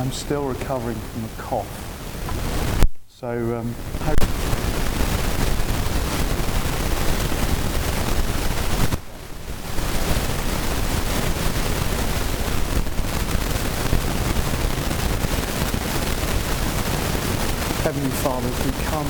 I'm still recovering from a cough. So, Heavenly Father, as we come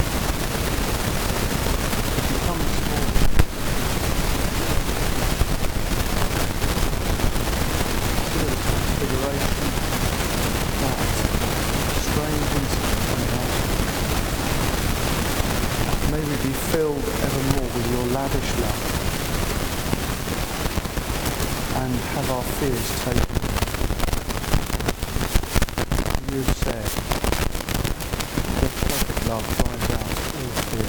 this morning, consider the configuration that strange incident. May we be filled evermore with your lavish love and have our fears taken. You have said, the perfect love drives out all fear.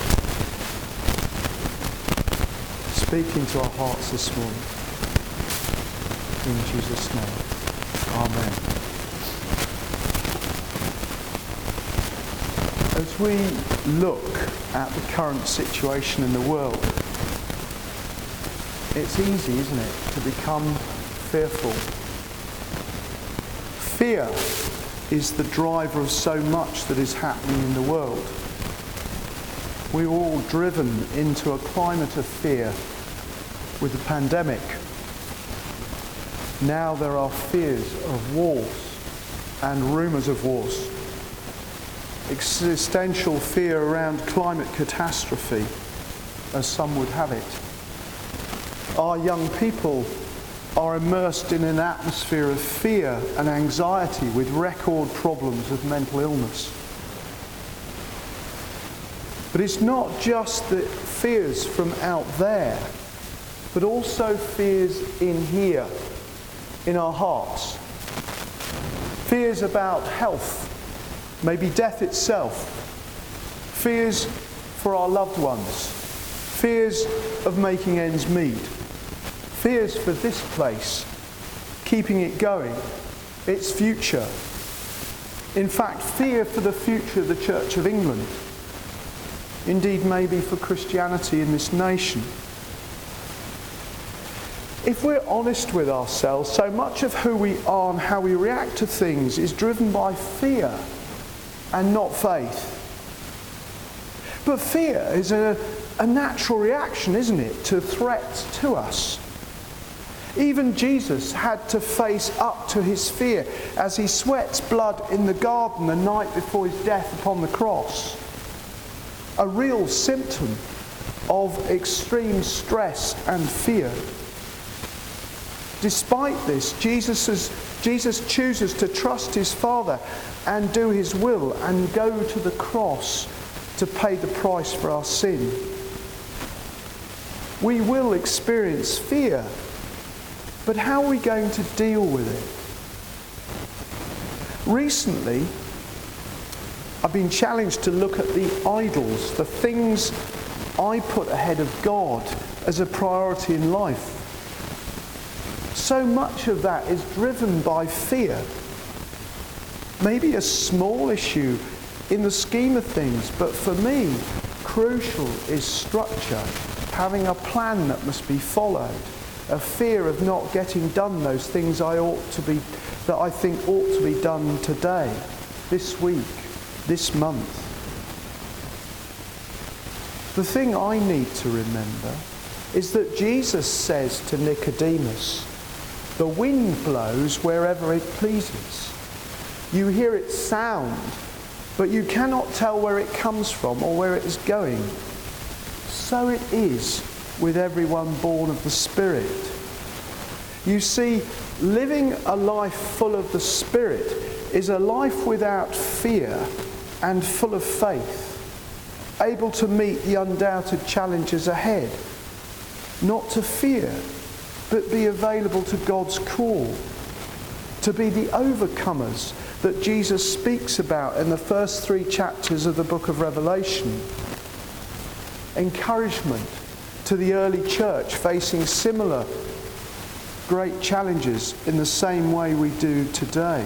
Speak into our hearts this morning. In Jesus' name. Amen. As we look at the current situation in the world, it's easy, isn't it, to become fearful. Fear is the driver of so much that is happening in the world. We're all driven into a climate of fear with the pandemic. Now there are fears of wars and rumours of wars. Existential fear around climate catastrophe, as some would have it. Our young people are immersed in an atmosphere of fear and anxiety with record problems of mental illness. But it's not just the fears from out there, but also fears in here, in our hearts. Fears about health, maybe death itself. Fears for our loved ones. Fears of making ends meet. Fears for this place, keeping it going, its future. In fact, fear for the future of the Church of England. Indeed, maybe for Christianity in this nation. If we're honest with ourselves, so much of who we are and how we react to things is driven by fear and not faith. But fear is a natural reaction, isn't it, to threats to us. Even Jesus had to face up to his fear as he sweats blood in the garden the night before his death upon the cross. A real symptom of extreme stress and fear. Despite this, Jesus chooses to trust his Father and do his will and go to the cross to pay the price for our sin. We will experience fear. But how are we going to deal with it? Recently, I've been challenged to look at the idols, the things I put ahead of God as a priority in life. So much of that is driven by fear. Maybe a small issue in the scheme of things, but for me, crucial is structure, having a plan that must be followed. A fear of not getting done those things that I think ought to be done today, this week, this month. The thing I need to remember is that Jesus says to Nicodemus, the wind blows wherever it pleases. You hear its sound, but you cannot tell where it comes from or where it is going. So it is with everyone born of the Spirit. You see, living a life full of the Spirit is a life without fear and full of faith, able to meet the undoubted challenges ahead, not to fear, but be available to God's call, to be the overcomers that Jesus speaks about in the first 3 chapters of the book of Revelation. Encouragement to the early church facing similar great challenges in the same way we do today.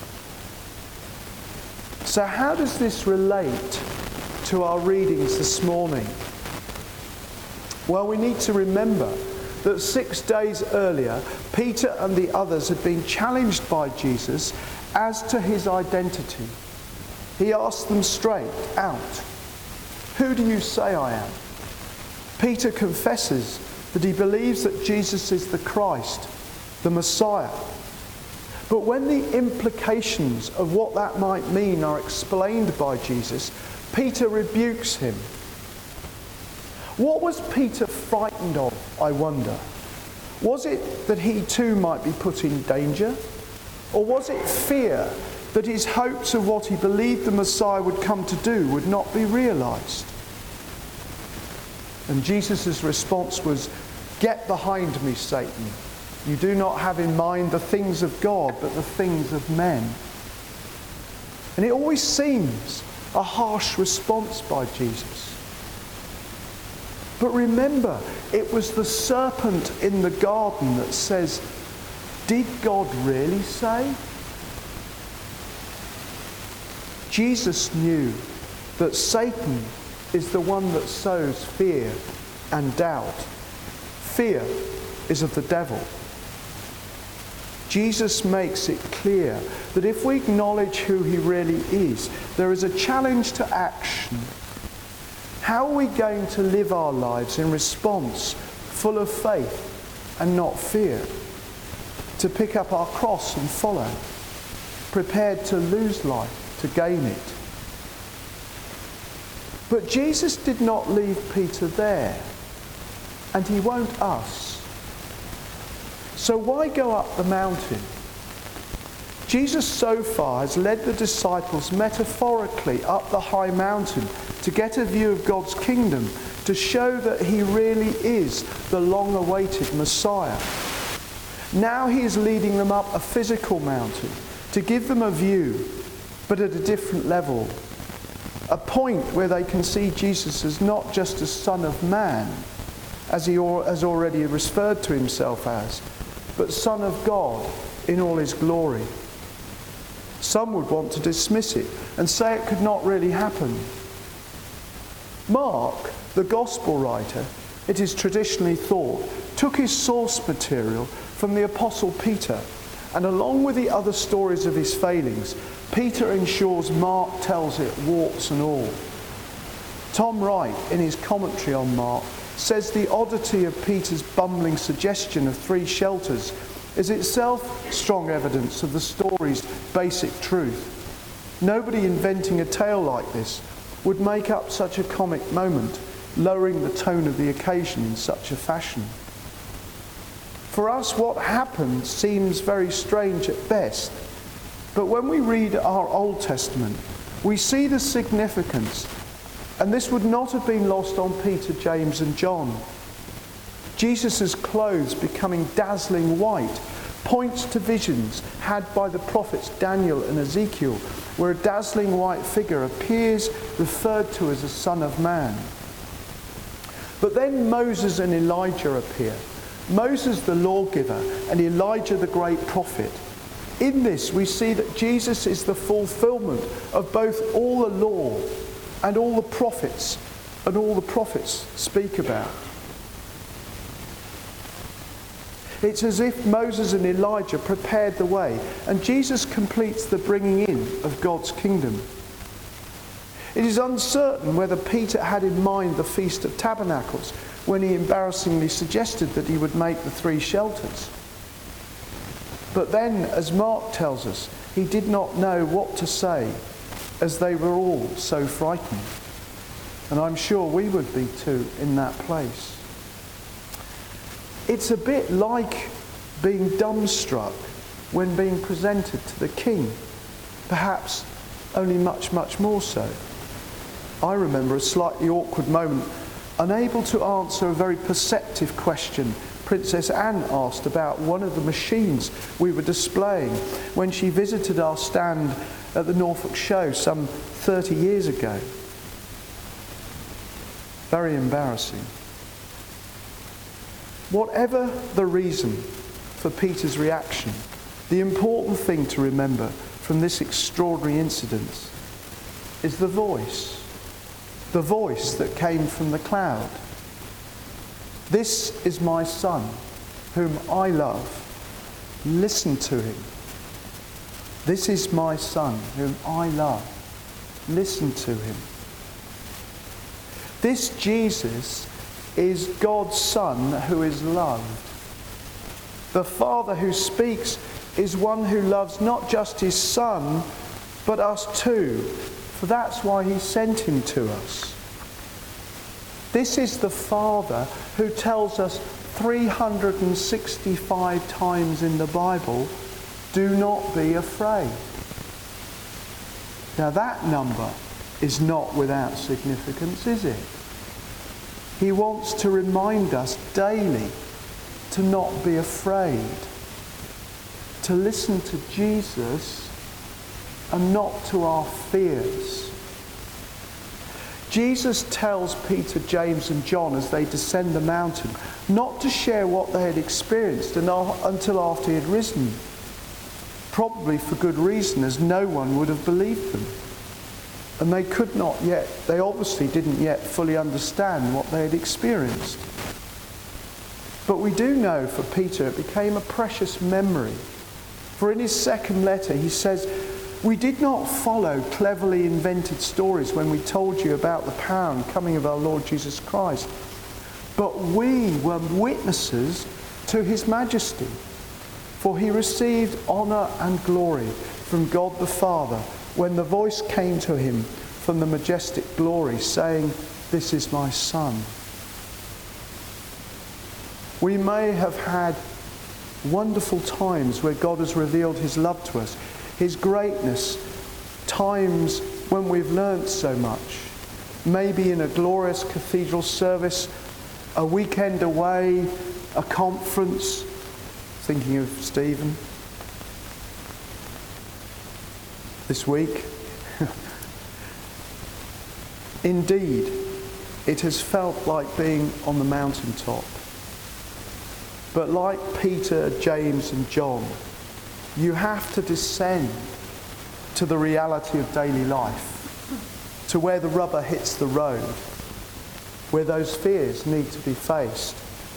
So how does this relate to our readings this morning? Well, we need to remember that 6 days earlier, Peter and the others had been challenged by Jesus as to his identity, he asked them straight out, "Who do you say I am?" Peter confesses that he believes that Jesus is the Christ, the Messiah. But when the implications of what that might mean are explained by Jesus, Peter rebukes him. What was Peter frightened of, I wonder? Was it that he too might be put in danger? Or was it fear that his hopes of what he believed the Messiah would come to do would not be realised? And Jesus' response was, "Get behind me, Satan. You do not have in mind the things of God, but the things of men." And it always seems a harsh response by Jesus. But remember, it was the serpent in the garden that says, "Did God really say?" Jesus knew that Satan is the one that sows fear and doubt. Fear is of the devil. Jesus makes it clear that if we acknowledge who he really is, there is a challenge to action. How are we going to live our lives in response, full of faith and not fear? To pick up our cross and follow, prepared to lose life to gain it. But Jesus did not leave Peter there, and he won't us. So why go up the mountain? Jesus so far has led the disciples metaphorically up the high mountain to get a view of God's kingdom, to show that he really is the long-awaited Messiah. Now he is leading them up a physical mountain to give them a view, but at a different level. A point where they can see Jesus as not just a Son of Man, as he has already referred to himself as, but Son of God in all his glory. Some would want to dismiss it and say it could not really happen. Mark, the Gospel writer, it is traditionally thought, took his source material from the Apostle Peter, and along with the other stories of his failings, Peter ensures Mark tells it warts and all. Tom Wright, in his commentary on Mark, says the oddity of Peter's bumbling suggestion of 3 shelters is itself strong evidence of the story's basic truth. Nobody inventing a tale like this would make up such a comic moment, lowering the tone of the occasion in such a fashion. For us, what happened seems very strange at best, but when we read our Old Testament, we see the significance, and this would not have been lost on Peter, James and John. Jesus' clothes becoming dazzling white points to visions had by the prophets Daniel and Ezekiel, where a dazzling white figure appears referred to as a Son of Man. But then Moses and Elijah appear. Moses the lawgiver and Elijah the great prophet. In this we see that Jesus is the fulfillment of both all the law and all the prophets speak about. It's as if Moses and Elijah prepared the way, and Jesus completes the bringing in of God's kingdom. It is uncertain whether Peter had in mind the Feast of Tabernacles when he embarrassingly suggested that he would make the 3 shelters. But then, as Mark tells us, he did not know what to say, as they were all so frightened. And I'm sure we would be too in that place. It's a bit like being dumbstruck when being presented to the king, perhaps only much, much more so. I remember a slightly awkward moment, unable to answer a very perceptive question Princess Anne asked about one of the machines we were displaying when she visited our stand at the Norfolk Show some 30 years ago. Very embarrassing. Whatever the reason for Peter's reaction, the important thing to remember from this extraordinary incident is the voice that came from the cloud. "This is my son, whom I love. Listen to him." This is my Son, whom I love. Listen to him. This Jesus is God's Son who is loved. The Father who speaks is one who loves not just his Son, but us too, for that's why he sent him to us. This is the Father who tells us 365 times in the Bible, do not be afraid. Now that number is not without significance, is it? He wants to remind us daily to not be afraid, to listen to Jesus and not to our fears. Jesus tells Peter, James and John as they descend the mountain not to share what they had experienced until after he had risen. Probably for good reason, as no one would have believed them. And they obviously didn't yet fully understand what they had experienced. But we do know for Peter it became a precious memory. For in his second letter he says, we did not follow cleverly invented stories when we told you about the power and coming of our Lord Jesus Christ, but we were witnesses to his majesty. For he received honour and glory from God the Father when the voice came to him from the majestic glory, saying, this is my Son. We may have had wonderful times where God has revealed his love to us, his greatness, times when we've learnt so much. Maybe in a glorious cathedral service, a weekend away, a conference. Thinking of Stephen this week. Indeed, it has felt like being on the mountaintop. But like Peter, James and John, you have to descend to the reality of daily life, to where the rubber hits the road, where those fears need to be faced.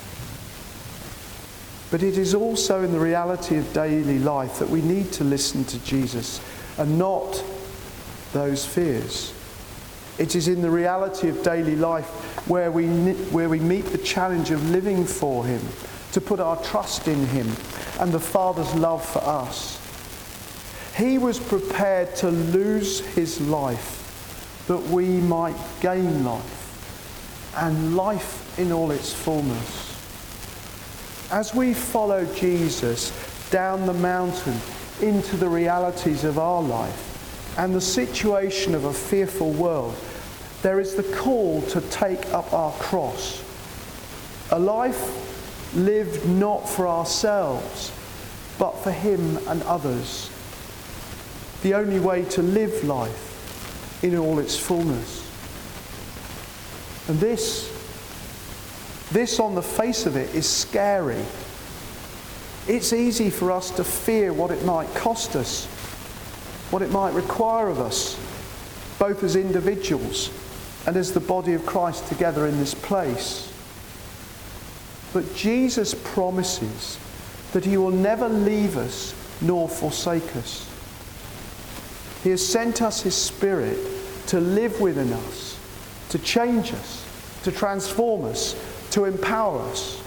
But it is also in the reality of daily life that we need to listen to Jesus and not those fears. It is in the reality of daily life where we meet the challenge of living for him, to put our trust in him and the Father's love for us. He was prepared to lose his life that we might gain life, and life in all its fullness. As we follow Jesus down the mountain into the realities of our life and the situation of a fearful world, there is the call to take up our cross. A life lived not for ourselves, but for him and others. The only way to live life in all its fullness. And this on the face of it is scary. It's easy for us to fear what it might cost us, what it might require of us, both as individuals and as the body of Christ together in this place. But Jesus promises that he will never leave us nor forsake us. He has sent us his Spirit to live within us, to change us, to transform us, to empower us.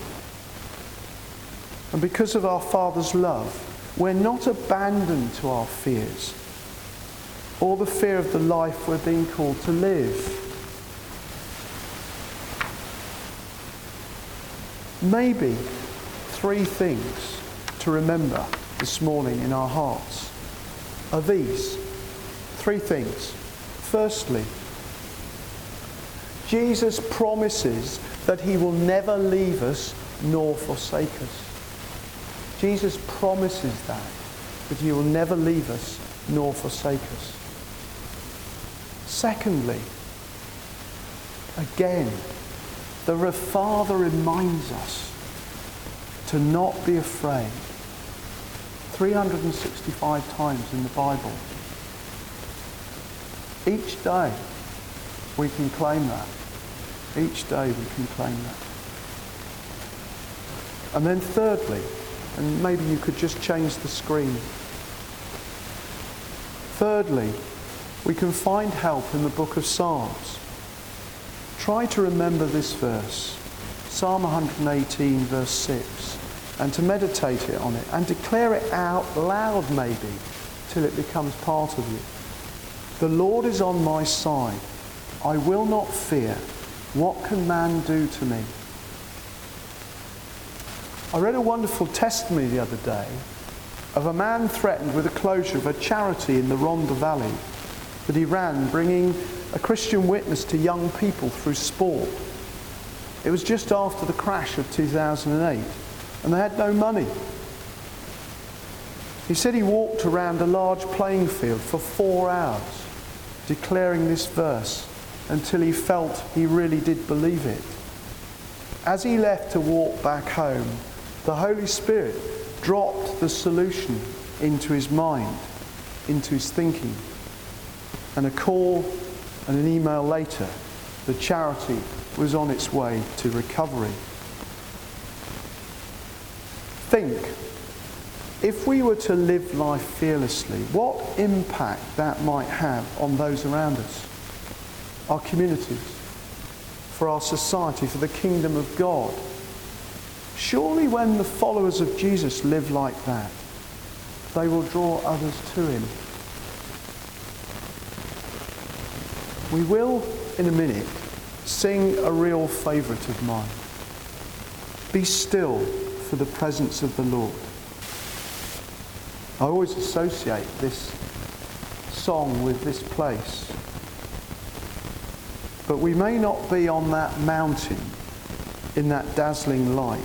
And because of our Father's love, we're not abandoned to our fears or the fear of the life we're being called to live. Maybe 3 things to remember this morning in our hearts are these. 3 things. Firstly, Jesus promises that he will never leave us nor forsake us. Jesus promises that he will never leave us nor forsake us. Secondly, again, the Father reminds us to not be afraid. 365 times in the Bible. Each day we can claim that. Each day we can claim that. And then thirdly, and maybe you could just change the screen. Thirdly, we can find help in the book of Psalms. Try to remember this verse, Psalm 118 verse 6, and to meditate on it and declare it out loud maybe till it becomes part of you. The Lord is on my side. I will not fear. What can man do to me? I read a wonderful testimony the other day of a man threatened with the closure of a charity in the Rhondda Valley that he ran, bringing a Christian witness to young people through sport. It was just after the crash of 2008, and they had no money. He said he walked around a large playing field for 4 hours, declaring this verse until he felt he really did believe it. As he left to walk back home, the Holy Spirit dropped the solution into his mind, into his thinking. And a call and an email later, the charity was on its way to recovery. Think, if we were to live life fearlessly, what impact that might have on those around us, our communities, for our society, for the kingdom of God. Surely when the followers of Jesus live like that, they will draw others to him. We will, in a minute, sing a real favourite of mine. Be still for the presence of the Lord. I always associate this song with this place. But we may not be on that mountain in that dazzling light.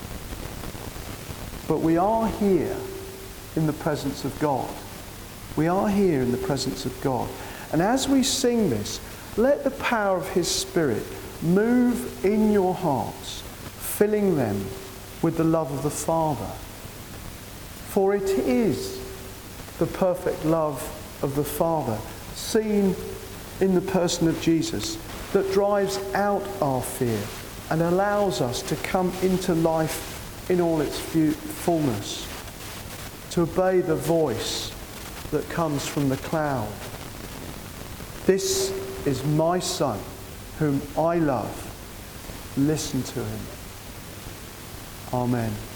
But we are here in the presence of God. We are here in the presence of God. And as we sing this, let the power of his Spirit move in your hearts, filling them with the love of the Father. For it is the perfect love of the Father, seen in the person of Jesus, that drives out our fear and allows us to come into life in all its fullness, to obey the voice that comes from the cloud. This is my Son, whom I love. Listen to him. Amen.